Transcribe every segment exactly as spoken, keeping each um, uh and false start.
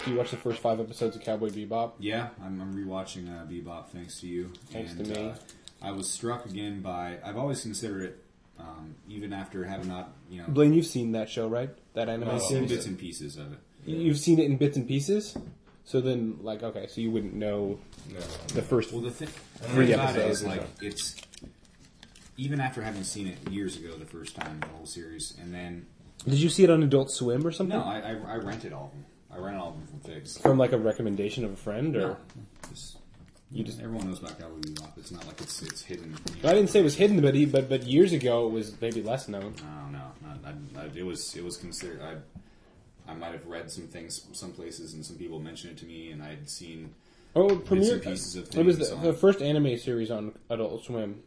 Do you watch the first five episodes of Cowboy Bebop? Yeah, I'm, I'm rewatching uh, Bebop thanks to you. Thanks and, to me. Uh, I was struck again by. I've always considered it, um, even after having not, you know. Blaine, you've seen that show, right? That anime I've seen series. bits and pieces of it. You've seen it in bits and pieces. So then, like, okay, so you wouldn't know No. the first Well, the thing three about it episodes. is, or like, so. it's even after having seen it years ago, the first time, the whole series, and then Did you see it on Adult Swim or something? no, I, I, I rented all of them. I rented all of them from Figs. From like a recommendation of a friend, or No, just, you just. everyone knows about Cowboy Bebop. It's not like it's it's hidden. You know. I didn't say it was hidden, but he, but but years ago it was maybe less known. No, no, not, I, I, it was it was considered. I I might have read some things, some places, and some people mentioned it to me, and I had seen. Oh, it Bits premiered. and pieces of It was things the, on- the first anime series on Adult Swim.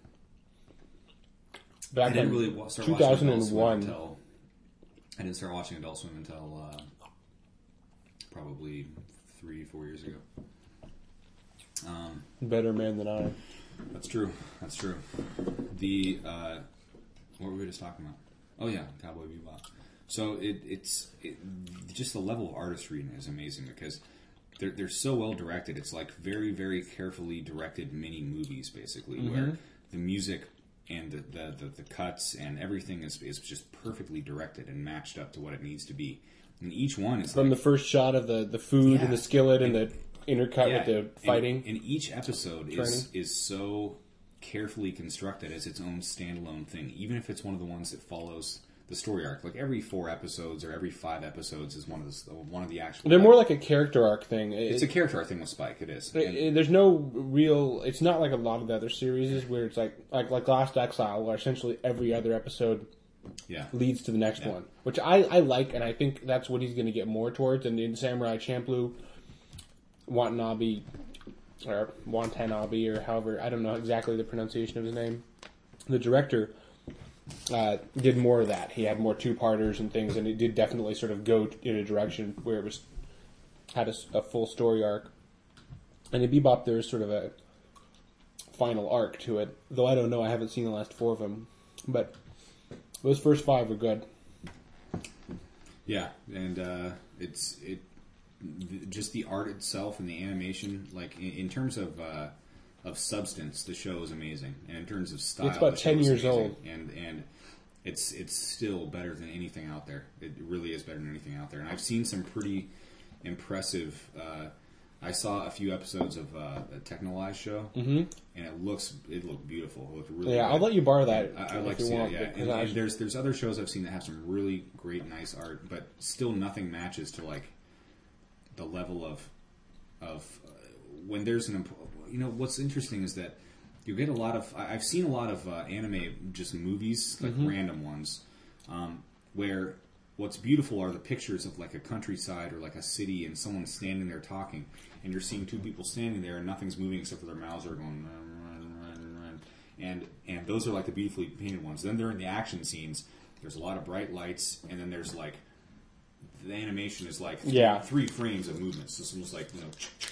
I Back didn't in really wa- start two watching thousand Adult Swim one. until I didn't start watching Adult Swim until uh, probably three, four years ago. Um, Better man than I. that's true. That's true. The uh, what were we just talking about? Oh yeah, Cowboy Bebop. So it, it's it, just the level of artistry in it is amazing because they're they're so well directed. It's like very very carefully directed mini movies, basically, Mm-hmm. where the music and the, the, the, the cuts and everything is is just perfectly directed and matched up to what it needs to be. And each one is From like, the first shot of the, the food Yeah. and the skillet and, the intercut yeah, with the and- fighting. And, each episode is Training. is so carefully constructed as its own standalone thing, even if it's one of the ones that follows the story arc. Like every four episodes or every five episodes is one of the one of the actual. They're more like a character arc thing. It's It- a character arc thing with Spike. It is. it- And- it- there's no real. It's not like a lot of the other series where it's like like like Last Exile, where essentially every other episode yeah. leads to the next Yeah. one, which I, I like, and I think that's what he's going to get more towards. And in Samurai Champloo, Watanabe or Watanabe or however, I don't know exactly the pronunciation of his name. The director uh, did more of that. He had more two-parters and things, and it did definitely sort of go in a direction where it was had a, s- a full story arc. And in Bebop, there's sort of a final arc to it, though I don't know. I haven't seen the last four of them, but those first five were good. Yeah, and uh, it's it th- just the art itself and the animation. Like in, in terms of uh, of substance, the show is amazing, and in terms of style, It's about the show ten is years amazing. old. and and it's it's still better than anything out there. It really is better than anything out there. And I've seen some pretty impressive. Uh, I saw a few episodes of uh, a Technolize show, mm-hmm. and it looks it looked beautiful. It looked really Yeah, good. I'll let you borrow that. I, I'd if like to you see want, it, yeah. because And, I- and there's there's other shows I've seen that have some really great, nice art, but still nothing matches to like the level of of uh, when there's an imp- you know what's interesting is that you get a lot of I- I've seen a lot of uh, anime just movies like Mm-hmm. random ones um, where what's beautiful are the pictures of like a countryside or like a city and someone standing there talking, and you're seeing two people standing there and nothing's moving except for their mouths are going run, run, run, run. and and those are like the beautifully painted ones. Then they're in the action scenes. There's a lot of bright lights, and then there's like the animation is like three, Yeah. three frames of movement. So it's almost like you know,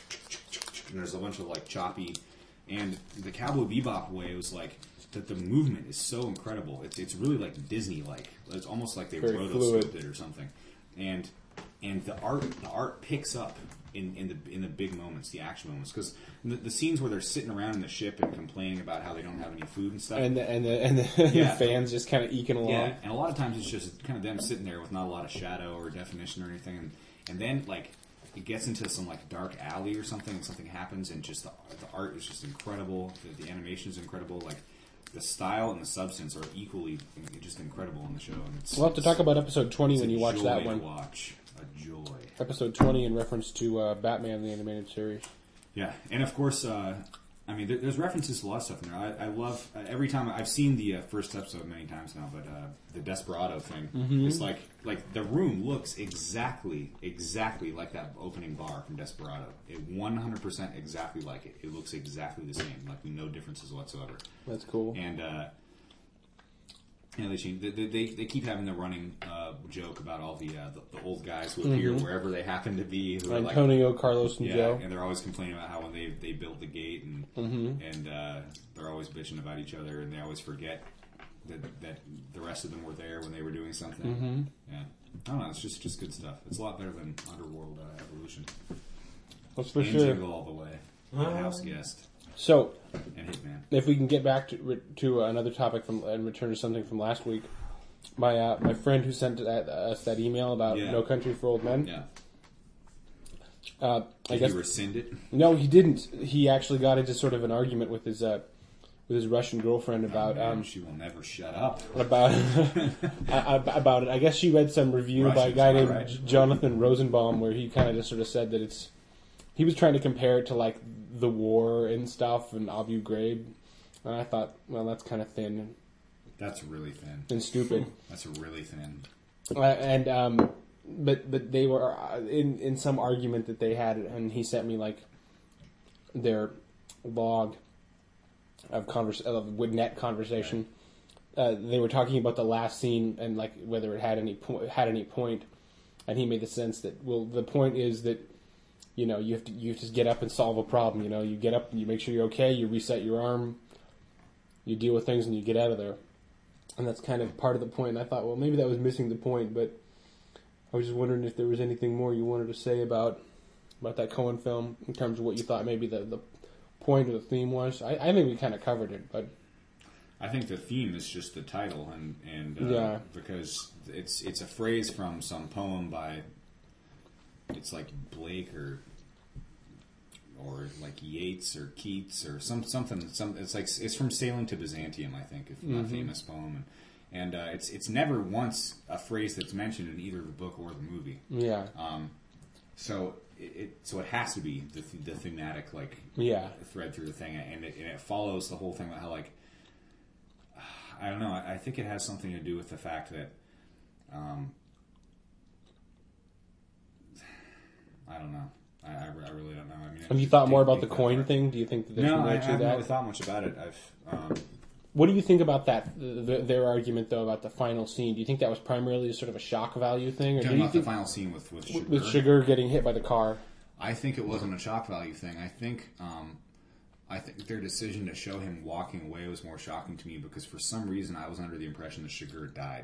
and there's a bunch of like choppy. And the Cowboy Bebop way was like that the movement is so incredible. It's it's really like Disney like. It's almost like they Very rotoscoped fluid. it or something. And and the art the art picks up in, in the in the big moments, the action moments, because the, the scenes where they're sitting around in the ship and complaining about how they don't have any food and stuff. and the and the, and the, Yeah. the fans just kind of eking along. Yeah, and a lot of times it's just kind of them sitting there with not a lot of shadow or definition or anything, and, and then like it gets into some like dark alley or something, and something happens, and just the, the art is just incredible. The, the animation is incredible. Like the style and the substance are equally just incredible in the show. And it's, We'll have to talk about episode twenty it's when a you watch joy that to one. Watch a joy. Episode twenty in reference to uh, Batman the Animated Series. Yeah, and of course, uh, I mean, there, there's references to a lot of stuff in there. I, I love uh, every time I've seen the uh, first episode many times now, but uh, the Desperado thing Mm-hmm. is like like the room looks exactly exactly like that opening bar from Desperado. It one hundred percent exactly like it. It looks exactly the same, like no differences whatsoever. That's cool. And uh, you know, they, change, they, they they keep having the running uh, joke about all the, uh, the the old guys who appear wherever they happen to be. Who are like, Antonio, Carlos, and yeah, Joe. and they're always complaining about how when they they built the gate and Mm-hmm. and uh, they're always bitching about each other, and they always forget that that the rest of them were there when they were doing something. Mm-hmm. Yeah, I don't know. It's just just good stuff. It's a lot better than Underworld uh, Evolution. Revolution. That's for and sure. Jingle All the Way. The House Guest. So, and Hitman. If we can get back to to another topic from and return to something from last week, my uh, my friend who sent that, us that email about yeah. No Country for Old Men. Yeah. Uh, Did I guess he rescind it? No, he didn't. He actually got into sort of an argument with his uh, with his Russian girlfriend about. Oh, man, um, she will never shut up about about it. I guess she read some review Russians, by a guy named right. J- Jonathan Rosenbaum where he kind of just sort of said that it's. He was trying to compare it to like the war and stuff and Abu Ghraib, and I thought, well, that's kind of thin. That's really thin. And stupid. That's really thin. Uh, and um, but but they were uh, in in some argument that they had, and he sent me like their log of convers of Woodnet conversation. Uh, they were talking about the last scene and like whether it had any po- had any point, and he made the sense that well, the point is that you know you have to you just get up and solve a problem. You know, you get up, you make sure you're okay, you reset your arm, you deal with things, and you get out of there. And that's kind of part of the point. And I thought, well, maybe that was missing the point, but I was just wondering if there was anything more you wanted to say about about that Coen film in terms of what you thought maybe the, the point or the theme was. I, I think we kind of covered it, but I think the theme is just the title, and and uh, yeah. because it's it's a phrase from some poem by it's like Blake or or like Yeats or Keats or some something. Some it's like it's from Sailing to Byzantium, I think, if mm-hmm. not famous poem, and, and uh, it's it's never once a phrase that's mentioned in either the book or the movie. Yeah. Um, so it, it so it has to be the the thematic like yeah thread through the thing, and it, and it follows the whole thing about how like I don't know. I, I think it has something to do with the fact that um, I don't know. I, I, I really don't know. I mean, have you thought dig, more about dig the coin part. thing? Do you think that there's No, more I, I to haven't that? really thought much about it. I've. Um, What do you think about that? The, their argument, though, about the final scene. Do you think that was primarily sort of a shock value thing, or do talking you about think the final scene with with Sugar. with Sugar getting hit by the car? I think it wasn't a shock value thing. I think. Um, I think their decision to show him walking away was more shocking to me because for some reason I was under the impression that Sugar died,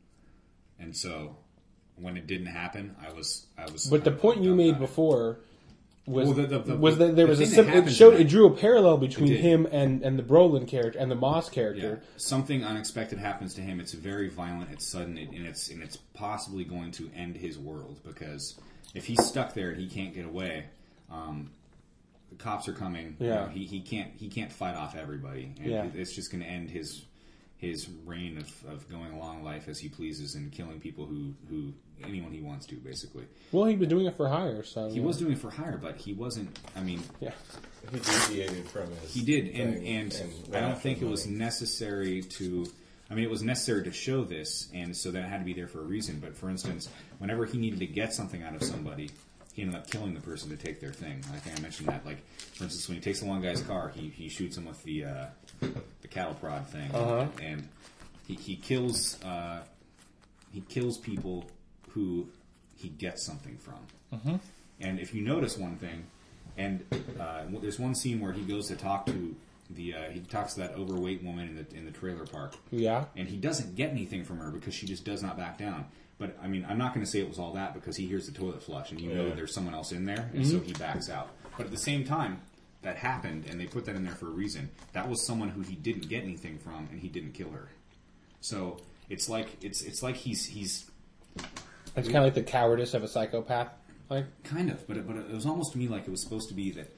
and so when it didn't happen, I was I was. But the point you made it. before was well, the, the, the, was that there the was a thing sim- that it happened showed to it drew a parallel between did. him and, and the Brolin character and the Moss character. Yeah. Something unexpected happens to him. It's very violent. It's sudden, and it's and it's possibly going to end his world because if he's stuck there and he can't get away, um, the cops are coming. Yeah. You know, he he can't he can't fight off everybody, and Yeah. it's just going to end his his reign of, of going along life as he pleases and killing people who, who anyone he wants to, basically. Well, he'd been doing it for hire, so He yeah. was doing it for hire, but he wasn't. I mean, yeah. He deviated from his. he did, and thing and, and I went don't after think it money. was necessary to. I mean, it was necessary to show this, and so that it had to be there for a reason. But for instance, whenever he needed to get something out of somebody, he ended up killing the person to take their thing. I think I mentioned that. Like, for instance, when he takes the one guy's car, he, he shoots him with the uh, the cattle prod thing, Uh-huh. and he he kills uh, he kills people who he gets something from. Mm-hmm. And if you notice one thing, and uh, there's one scene where he goes to talk to the uh, he talks to that overweight woman in the in the trailer park, Yeah. and he doesn't get anything from her because she just does not back down. But I mean, I'm not going to say it was all that because he hears the toilet flush, and you know Yeah. there's someone else in there, and so he backs out. But at the same time, that happened, and they put that in there for a reason. That was someone who he didn't get anything from, and he didn't kill her. So it's like it's it's like he's he's It's kind of like the cowardice of a psychopath. Like, kind of, but it, but it was almost to me like it was supposed to be that.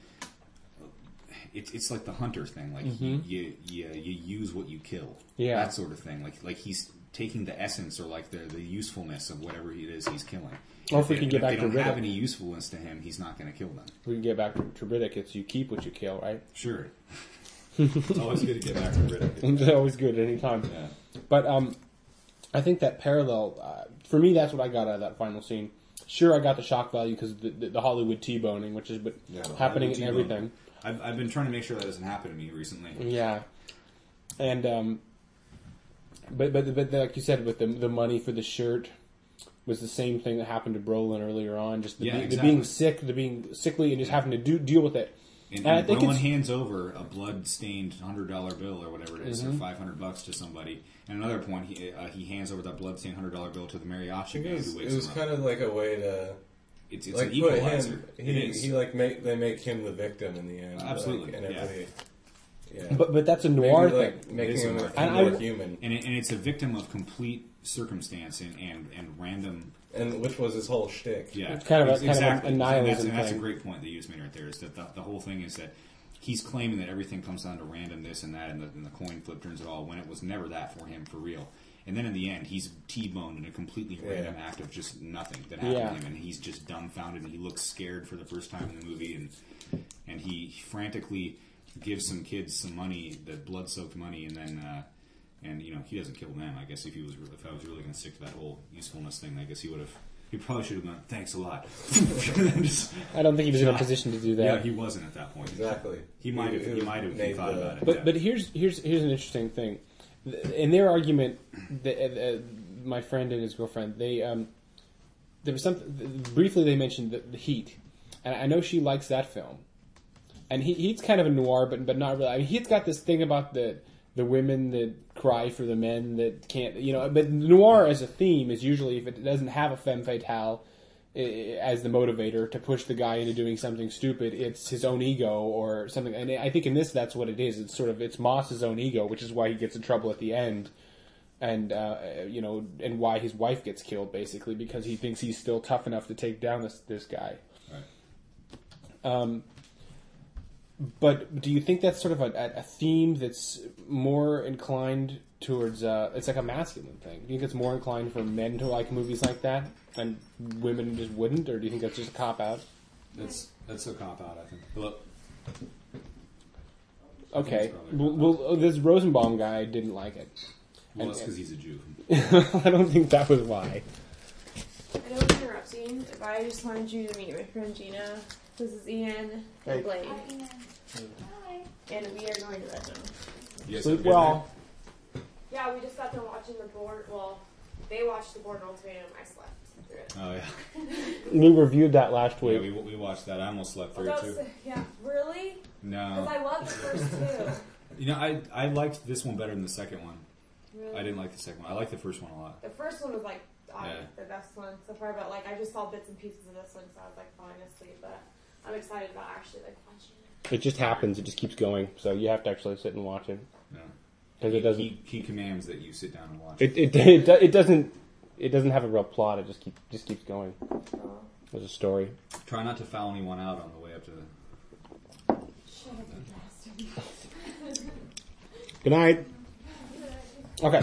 It's it's like the hunter thing, like Mm-hmm. you, you you you use what you kill, Yeah. that sort of thing. Like like he's taking the essence or like the the usefulness of whatever it is he's killing. Or if we they- can get if back they to don't have Riddick. any usefulness to him, he's not going to kill them. we can get back to, to Riddick. It's you keep what you kill, right? Sure. It's always good to get back to Riddick. It's always good at any time. Yeah. But um, I think that parallel, uh, for me, that's what I got out of that final scene. Sure, I got the shock value because the, the, the Hollywood T-boning, which is but Yeah, the happening Hollywood in T-bone. everything. I've I've been trying to make sure that doesn't happen to me recently. Yeah, and um, but but but like you said, with the the money for the shirt was the same thing that happened to Brolin earlier on. Just the, Yeah, be- the exactly. being sick, the being sickly, and just having to do deal with it. And, And I and think Brolin it's- hands over a blood-stained hundred dollar bill or whatever it is, Mm-hmm. or five hundred bucks to somebody. And another point, he uh, he hands over that blood-stained hundred dollar bill to the mariachi It man was, who it wakes was him up. kind of like a way to it's it's like an put equalizer. him, It he, is. he like make they make him the victim in the end. Absolutely, like, and yeah. everybody, yeah. But but that's a Maybe, noir like, thing. making It is a him noir a- thing. more And I- human, and it, and it's a victim of complete circumstance and, and, and random. and which was his whole shtick. Yeah, It's kind of a- ex- kind of a- exactly. a nihilism And that's, and that's a thing. great point that you just made right there. Is that the, the whole thing is that he's claiming that everything comes down to random this and that, and the, and the coin flip turns it all. When it was never that for him for real. And then in the end, he's T-boned in a completely Yeah. random act of just nothing that happened Yeah. to him, and he's just dumbfounded, and he looks scared for the first time in the movie, and and he frantically gives some kids some money, the blood-soaked money, and then uh, and you know he doesn't kill them. I guess if he was if I was really going to stick to that whole usefulness thing, I guess he would have. He probably should have gone, thanks a lot. And then just- I don't think he was in a position to do that. yeah, he wasn't at that point. Exactly. He might have. He might have if he made thought the- about it. But yeah. but here's here's here's an interesting thing. In their argument, the, uh, my friend and his girlfriend, they um, there was something briefly they mentioned the, the Heat, and I know she likes that film. And he, Heat's kind of a noir, but but not really. I mean, Heat's got this thing about the the women that cry for the men that can't, you know. But noir as a theme is usually if it doesn't have a femme fatale eh, as the motivator to push the guy into doing something stupid, it's his own ego or something. And I think in this, that's what it is. It's sort of it's Moss's own ego, which is why he gets in trouble at the end, and uh, you know, and why his wife gets killed basically because he thinks he's still tough enough to take down this this guy. Right. Um, but do you think that's sort of a, a theme that's more inclined towards, uh, it's like a masculine thing? Do you think it's more inclined for men to like movies like that and women just wouldn't? Or do you think that's just a cop-out? That's that's a cop out. I think. Look, Okay. It's probably a Well, well, this Rosenbaum guy didn't like it. well, And- that's because he's a Jew. I don't think that was why. I know it's interrupting, but I just wanted you to meet my friend Gina. This is Ian Hey. and Blade. And we are going to Redmond. You guys Sleep have a good well. Yeah, we just got done watching the board. Well, they watched the Bourne Ultimatum. I slept through it. night? Oh yeah. We reviewed that last Yeah, week. we, we watched that. I almost slept Well, through it that's, too. yeah, really? Because No, I love the first two. you know, I I liked this one better than the second one. Really? I didn't like the second one. I liked the first one a lot. The first one was like obviously Yeah. the best one so far, but like I just saw bits and pieces of this one, so I was like falling asleep. But I'm excited about actually like watching it. It just happens. It just keeps going. So you have to actually sit and watch it. No, Because it doesn't... He, he commands that you sit down and watch. It, it, it, do- it doesn't... It doesn't have a real plot. It just keep just keeps going. Oh. There's a story. Try not to foul anyone out on the way up to the. Shut up, you bastard. Good night. Okay.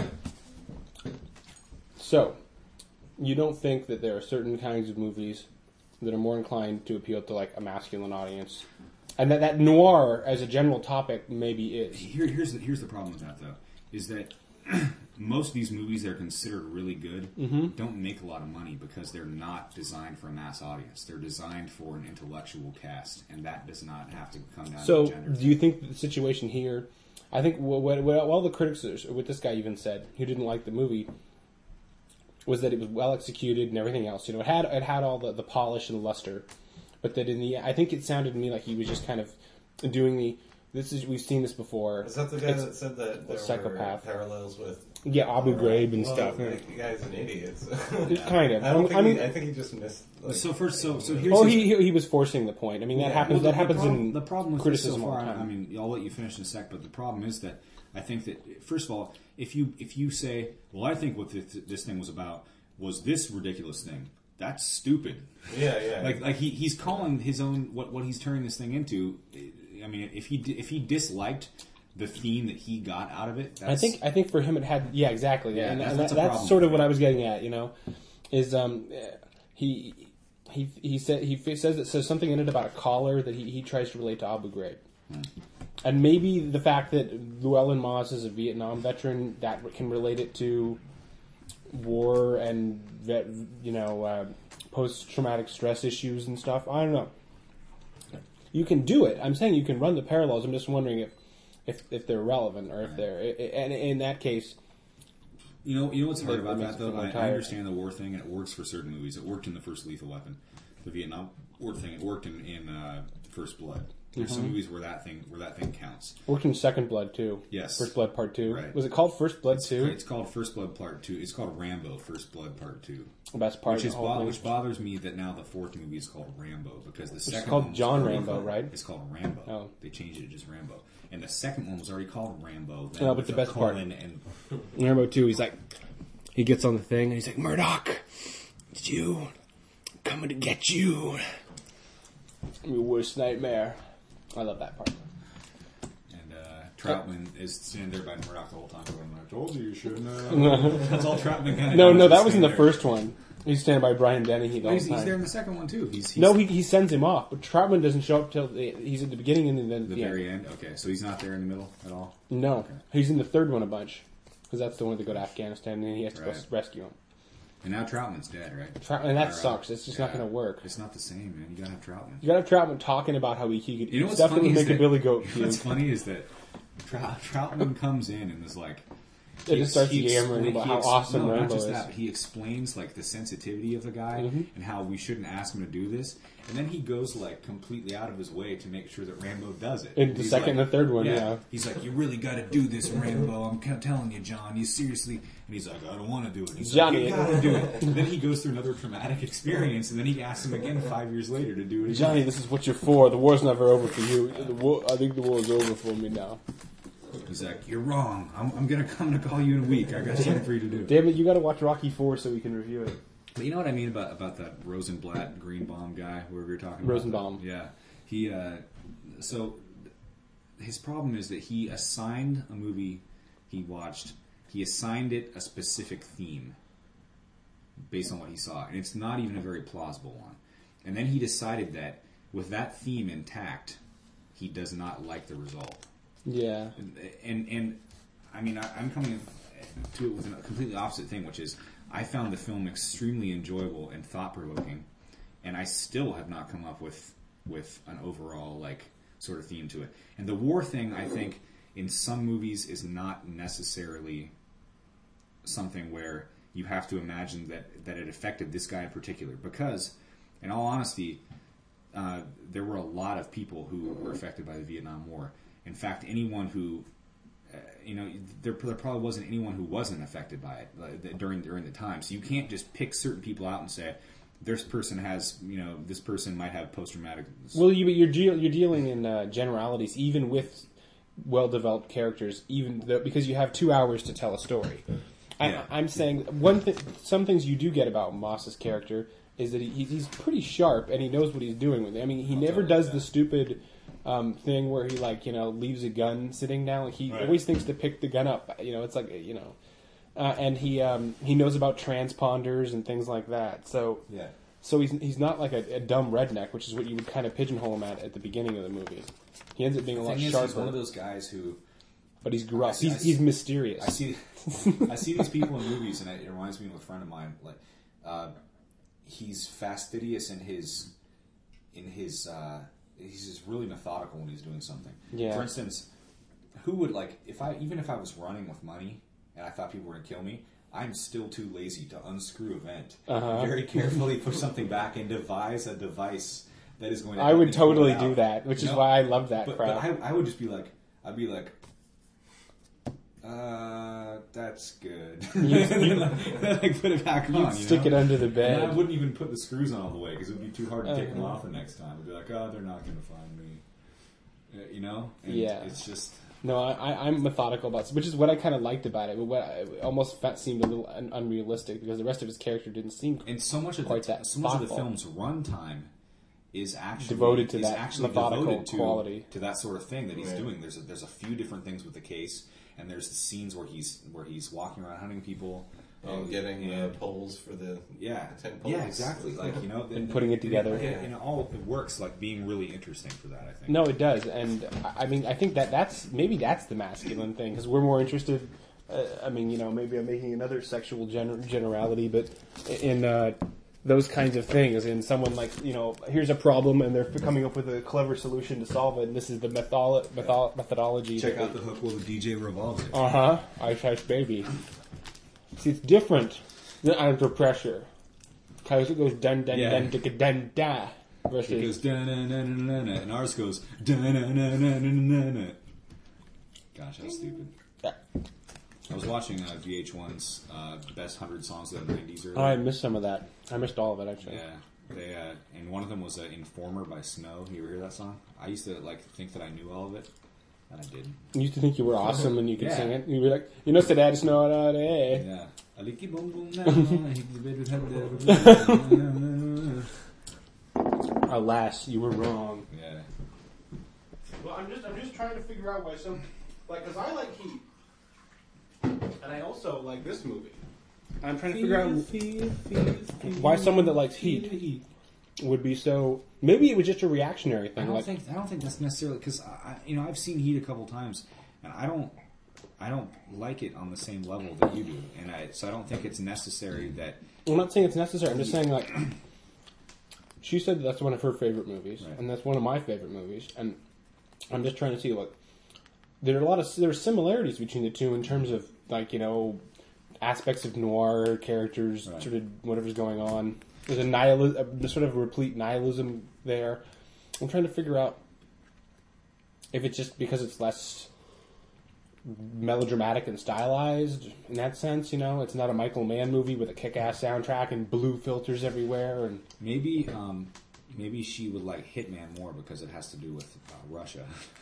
So, you don't think that there are certain kinds of movies that are more inclined to appeal to like a masculine audience, and that that noir as a general topic maybe is. Here, here's the, here's the problem with that though, is that most of these movies that are considered really good don't make a lot of money because they're not designed for a mass audience. They're designed for an intellectual cast, and that does not have to come down So, to gender. do you think the situation here? I think what, what, what all the critics, what this guy even said, who didn't like the movie, was that it was well executed and everything else. You know, it had it had all the, the polish and luster, but that in the I think it sounded to me like he was just kind of doing the. This is we've seen this before. Is that the guy It's- that said that there psychopath. were parallels with Yeah, Abu Ghraib and well, stuff. Like, the guy's an idiot. So. Kind of. I don't think I mean, he, I think he just missed. Like, So first, so so here's oh, his- he he he was forcing the point. I mean, that Yeah. happens. Well, that happens problem, in the problem with this so criticism all far. the time. I mean, I'll let you finish in a sec, but the problem is that I think that first of all, if you if you say, well, I think what this, this thing was about was this ridiculous thing. That's stupid. yeah, yeah. Like like he, he's calling his own what what he's turning this thing into. I mean, if he di- if he disliked the theme that he got out of it, that's, I think I think for him it had yeah exactly Yeah, and, that's- and that's that, a that's problem sort of for what me. I was getting at, you know, is um he he he said he f- says it says something in it about a collar that he, he tries to relate to Abu Ghraib, Hmm. and maybe the fact that Llewellyn Moss is a Vietnam veteran that can relate it to war and vet, you know uh, post traumatic stress issues and stuff. I don't know. You can do it. I'm saying you can run the parallels. I'm just wondering if if, if they're relevant or if they're and in that case. You know, you know what's hard That- about that makes that me though. feel I, I tired. understand the war thing, and it works for certain movies. It worked in the first Lethal Weapon, the Vietnam War thing. It worked in, in uh, First Blood. There's some Mhm. movies where that thing where that thing counts. Worked in Second Blood too. Yes. First Blood Part Two. Right. Was it called First Blood It's, Two? it's called First Blood Part Two. It's called Rambo First Blood Part Two. The best part Which of is the whole bo- thing. which bothers me that now the fourth movie is called Rambo because the second called one was John already Rambo, called- right? It's called Rambo. Oh. They changed it to just Rambo, and the second one was already called Rambo. No, but with the a best part- colon and Rambo Two. He's like, he gets on the thing and he's like, Murdoch, it's you. I'm coming to get you. Your worst nightmare. I love that part. and uh, Troutman is standing there by Murdoch the whole time going, "I told you you shouldn't." have." That's all Troutman kind of. No, no, that was in the first one. He's standing by Brian Dennehy the No, whole he's, he's time. there in the second one too. He's, he's No, he, he sends him off, but Troutman doesn't show up till the, he's at the beginning and then the the very end. Okay, so he's not there in the middle at all. No, Okay. he's in the third one a bunch because that's the one that go to Afghanistan and then he has to Right. go rescue him. And now Troutman's dead, right? Trout- and that Or, uh, sucks. It's just not yeah. going to work. It's not the same, man. You gotta have Troutman. You got to have Troutman talking about how he, he could You know what's stuff that funny would is make a that, billy goat you know puke. what's funny is that Trout, Troutman comes in and is like, It just starts he yammering expla- about he how ex- awesome no, Rambo not just is. that, but he explains like the sensitivity of the guy Mhm. and how we shouldn't ask him to do this, and then he goes like completely out of his way to make sure that Rambo does it. In the He's second like- and the third one, yeah. He's like, "You really got to do this, Rambo. I'm ca- telling you, John. You seriously." And he's like, "I don't want to do it." He's Johnny. like, "You got to do it." And then he goes through another traumatic experience, and then he asks him again five years later to do it. Again. Johnny, this is what you're for. The war's never over for you. The war, I think the war's over for me now. He's like, "You're wrong. I'm, I'm gonna come to call you in a week. I got something for you to do." Damn it, you got to watch Rocky Four so we can review it. But you know what I mean about about that Rosenblatt Greenbaum guy, whoever you're talking about. Rosenbaum. Yeah, he. Uh, so his problem is that he assigned a movie he watched. He assigned it a specific theme based on what he saw, and it's not even a very plausible one. And then he decided that with that theme intact, he does not like the result. Yeah. And and I mean, I, I'm coming to it with a completely opposite thing, which is I found the film extremely enjoyable and thought provoking, and I still have not come up with with an overall like sort of theme to it. And the war thing, I think, in some movies is not necessarily something where you have to imagine that that it affected this guy in particular, because, in all honesty, uh, there were a lot of people who were affected by the Vietnam War. In fact, anyone who, uh, you know, there, there probably wasn't anyone who wasn't affected by it uh, during during the time. So you can't just pick certain people out and say, this person has, you know, this person might have post-traumatic. Well, you, you're deal, you're dealing in uh, generalities, even with well-developed characters, even though, because you have two hours to tell a story. Yeah. I, I'm saying one thing. Some things you do get about Moss's character is that he, he's pretty sharp and he knows what he's doing with it. I mean, he I'll never tell you does that. the stupid um, thing where he like you know leaves a gun sitting down. Like he Right. always thinks to pick the gun up. You know, it's like you know, uh, and he um, he knows about transponders and things like that. So Yeah. so he's he's not like a, a dumb redneck, which is what you would kind of pigeonhole him at at the beginning of the movie. He ends up being a The lot thing is, sharper, he's one of those guys who but he's gruff. I see- He's I see- he's mysterious. I see. I see these people in movies, and it reminds me of a friend of mine. Like, uh, he's fastidious in his, in his. Uh, he's just really methodical when he's doing something. Yeah. For instance, who would like if I even if I was running with money and I thought people were going to kill me, I'm still too lazy to unscrew a vent, Uh-huh. very carefully push something back, and devise a device that is going to. I help would me pull it totally out. do that, which You is know? why I love that But, crap. but I, I would just be like, I'd be like, uh, that's good. You- And then, like, like, put it back You'd on. You stick know? it under the And then I bed. wouldn't even put the screws on all the way because it would be too hard to take them Uh-huh. off the next time. I'd be like, oh, they're not going to find me. Uh, you know? And Yeah. It's just. No, I, I- I'm methodical about it, which is what I kind of liked about it. But what I, it almost fe- seemed a little un- unrealistic because the rest of his character didn't seem. And so much of Quite the, that so much of the thoughtful. film's runtime is actually Devoted to is that actually methodical devoted to, quality. to that sort of thing that he's Right. doing. There's a, there's a few different things with the case, and there's the scenes where he's where he's walking around hunting people And getting and- uh, poles for the yeah, the ten poles. yeah, exactly. Like you know, And putting it together. and, and, and it all it works like being really interesting for that. I think. No, it does, and I I mean, I think that that's maybe that's the masculine thing because we're more interested. Uh, I mean, you know, maybe I'm making another sexual gener- generality, but in uh, those kinds of things, in someone like you know, here's a problem, and they're coming up with a clever solution to solve it. And this is the method- method- methodology. Check out the hook while the D J revolves it. Uh huh. Ice Ice Baby. See, it's different than under pressure because it goes dun dun Yeah. dun dun dun da. Versus, It goes da-na-na-na-na-na, and ours goes da-na-na-na-na-na-na. Gosh, that's stupid. Yeah. I was watching uh, V H one's uh, best hundred songs of the nineties earlier. Oh, I missed some of that. I missed all of it actually. Yeah, they uh, and one of them was uh, "Informer" by Snow. You ever hear that song? I used to like think that I knew all of it, and I didn't. You used to think you were awesome and you could Yeah. sing it. You'd be like, you know, said I just know it. Eh? Yeah. Aliki boom boom now. Alas, you were wrong. Yeah. Well, I'm just I'm just trying to figure out why some like because I like Heat, and I also like this movie. I'm trying to figure out why someone that likes Heat would be so. Maybe it was just a reactionary I thing. don't Like, think I don't think that's necessarily because I, you know I've seen Heat a couple times and I don't I don't like it on the same level that you do, and I so I don't think it's necessary that. I'm not saying it's necessary. I'm just saying like she said that's one of her favorite movies, Right. and that's one of my favorite movies, and I'm just trying to see like there are a lot of there are similarities between the two in terms of like you know aspects of noir characters, Right. sort of whatever's going on. There's a nihilism, a sort of replete nihilism there. I'm trying to figure out if it's just because it's less melodramatic and stylized in that sense. You know, it's not a Michael Mann movie with a kick-ass soundtrack and blue filters everywhere. And Maybe um, maybe she would like Hitman more because it has to do with uh, Russia.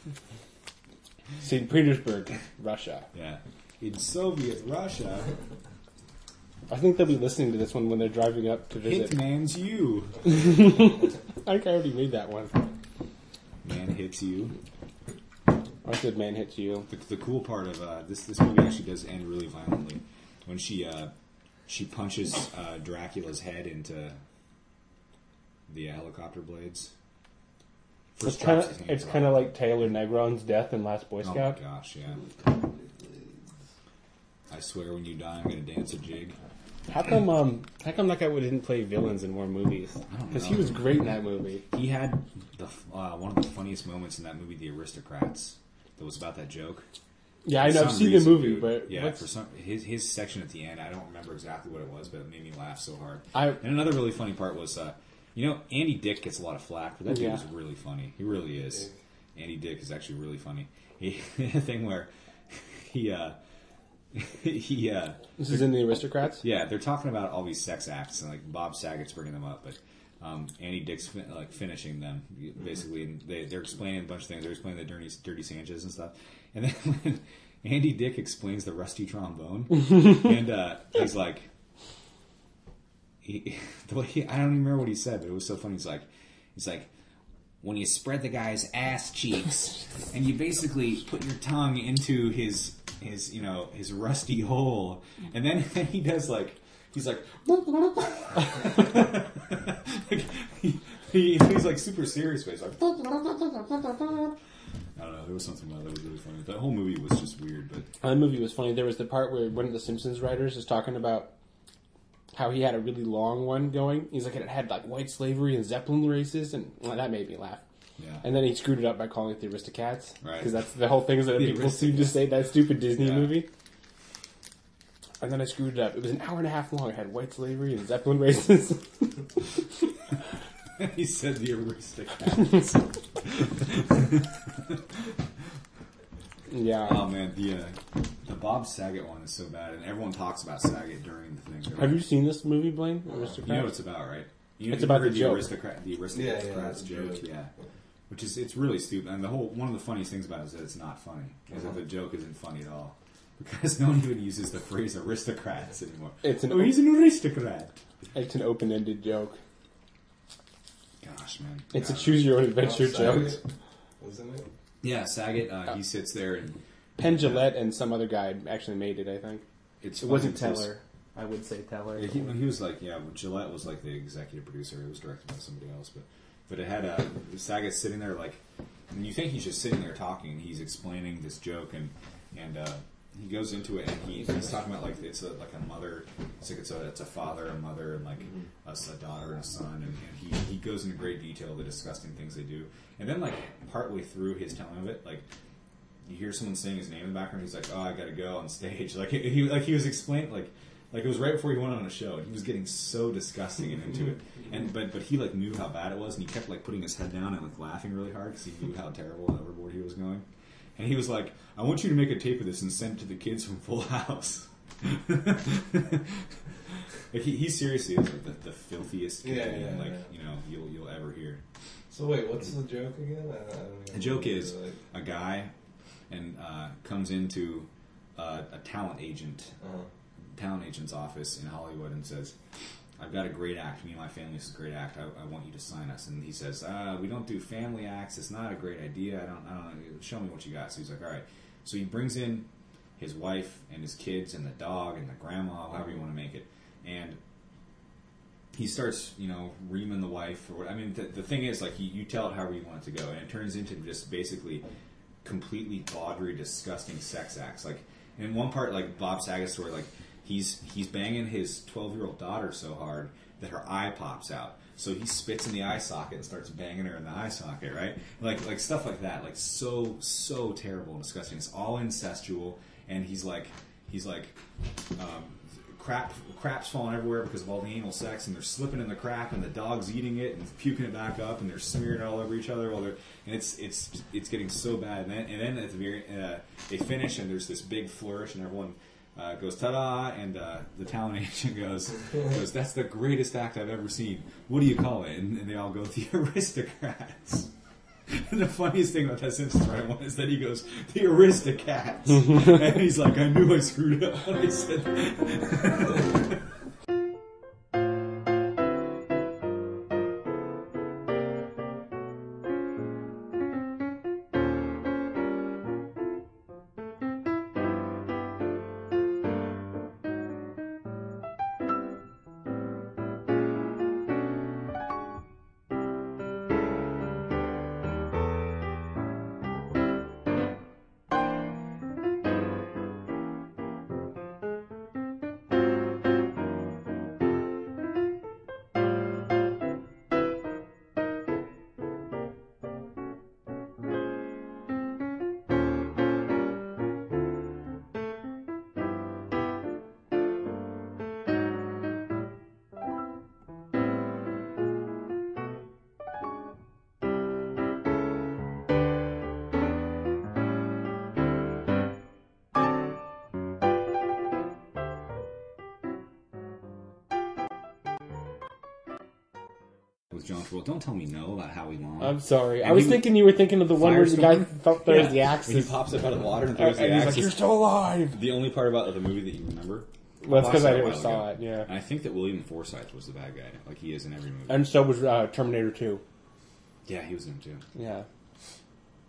Saint Petersburg, Russia. Yeah. In Soviet Russia, I think they'll be listening to this one when they're driving up to visit. Hitman's you. I think I already made that one. Man hits you. I said, "Man hits you." The, the cool part of uh, this this movie actually does end really violently when she uh, she punches uh, Dracula's head into the uh, helicopter blades. It's First kind drops his of hands it's off. kind of like Taylor Negron's death in Last Boy Oh my Scout. gosh, yeah. I swear when you die, I'm gonna dance a jig. How come um how come that guy didn't play villains in more movies? don't Because he know. was great in that movie. He had the uh, one of the funniest moments in that movie, The Aristocrats. That was about that joke. Yeah, I For know. I've some seen reason, the movie, dude, but yeah, what's- for some his his section at the end, I don't remember exactly what it was, but it made me laugh so hard. I And another really funny part was, uh, you know, Andy Dick gets a lot of flack, but that dude Yeah. is really funny. He really is. Andy Dick is actually really funny. He a thing where he uh, he uh, this is in The Aristocrats. yeah, they're talking about all these sex acts, and like Bob Saget's bringing them up, but um, Andy Dick's fin- like finishing them basically. And they, they're explaining a bunch of things. They're explaining the Dirty, Dirty Sanchez and stuff, and then when Andy Dick explains the rusty trombone, and uh, he's like, he, the way he, I don't even remember what he said, but it was so funny. He's like, he's like. When you spread the guy's ass cheeks, and you basically put your tongue into his his you know his rusty hole, and then, then he does like he's like, like he, he, he's like super serious, but he's like I don't know. There was something about that was really funny. That whole movie was just weird, but That movie was funny. There was the part where one of the Simpsons writers is talking about how he had a really long one going. He's like, it had like white slavery and Zeppelin races, and well, that made me laugh. yeah. And then he screwed it up by calling it the Aristocats. Right. Because that's the whole thing is that The people seem to say that stupid Disney Yeah. movie. And then I screwed it up. It was an hour and a half long. It had white slavery and Zeppelin races. He said the Aristocats. Yeah. Oh man, the uh, the Bob Saget one is so bad, and everyone talks about Saget during the thing. They're Have you like, seen this movie, Blaine? Aristocrats? you know what it's about, right? You, It's you about heard the joke. aristocrat, the aristocrats Yeah, yeah, the joke, joke. yeah. Which is it's really stupid, and the whole one of the funniest things about it is that it's not funny, is that the joke isn't funny at all, because no one even uses the phrase aristocrats anymore. It's an oh, he's an aristocrat. It's an open-ended joke. Gosh, man, It's Yeah. a choose-your-own-adventure Bob joke. Saget, wasn't it? Yeah, Saget, uh, he sits there and Penn Jillette and some other guy actually made it, I think. it's It funny wasn't because- Teller. I would say Teller. Yeah, he, he was like, yeah, Gillette was like the executive producer. It was directed by somebody else, but but it had uh, Saget sitting there like, and you think he's just sitting there talking, and he's explaining this joke, and and uh, he goes into it, and he, he's talking about like it's a, like a mother, it's like it's a it's a father, a mother, and like a, a daughter and a son, and, and he he goes into great detail the disgusting things they do, and then like partway through his telling of it, like. You hear someone saying his name in the background. He's like, "Oh, I gotta go on stage." Like he, like he was explaining, like, Like it was right before he went on a show, and he was getting so disgusting and into it. And but but he like knew how bad it was, and he kept like putting his head down and like laughing really hard because he knew how terrible and overboard he was going. And he was like, "I want you to make a tape of this and send it to the kids from Full House." Like he, he seriously is like the, the filthiest comedian Yeah, yeah, like yeah. you know you'll you'll ever hear. So wait, what's the joke again? I, I don't even The joke is like, a guy and uh, comes into uh, a talent agent uh-huh. talent agent's office in Hollywood and says, "I've got a great act. Me and my family, this is a great act. I, I want you to sign us." And he says, uh, "We don't do family acts. It's not a great idea. I don't. I don't know. Show me what you got." So he's like, "All right." So he brings in his wife and his kids and the dog and the grandma, however you want to make it, and he starts, you know, reaming the wife. Or what. I mean, the, the thing is, like, you, you tell it however you want it to go, and it turns into just basically completely bawdry, disgusting sex acts. Like in one part, like Bob Saget's story, like. He's he's banging his twelve-year-old daughter so hard that her eye pops out. So he spits in the eye socket and starts banging her in the eye socket, right? Like like stuff like that. Like so so terrible and disgusting. It's all incestual, and he's like he's like um, crap crap's falling everywhere because of all the anal sex, and they're slipping in the crap, and the dog's eating it and puking it back up, and they're smearing it all over each other while they're and it's it's it's getting so bad. And then and then at the very uh, they finish, and there's this big flourish, and everyone. Uh, goes ta-da, and uh, the talent agent goes, goes, "That's the greatest act I've ever seen. What do you call it?" And, and they all go, "The Aristocrats." And the funniest thing about that sentence, right, one is that he goes, "The Aristocats," and he's like, "I knew I screwed up when I said that." With John Travolta, don't tell me no about Howie Long. I'm sorry. And I was he- thinking you were thinking of the one where the guy Firestorm? th- throws Yeah. the axe. When he pops up out of the water and and throws the he's axe. like, "You're still alive." The only part about the movie that you remember? Well, that's watched because I that a never while saw ago. it. Yeah, And I think that William Forsythe was the bad guy, like he is in every movie. and so was uh, Terminator two. Yeah, he was in it too. Yeah.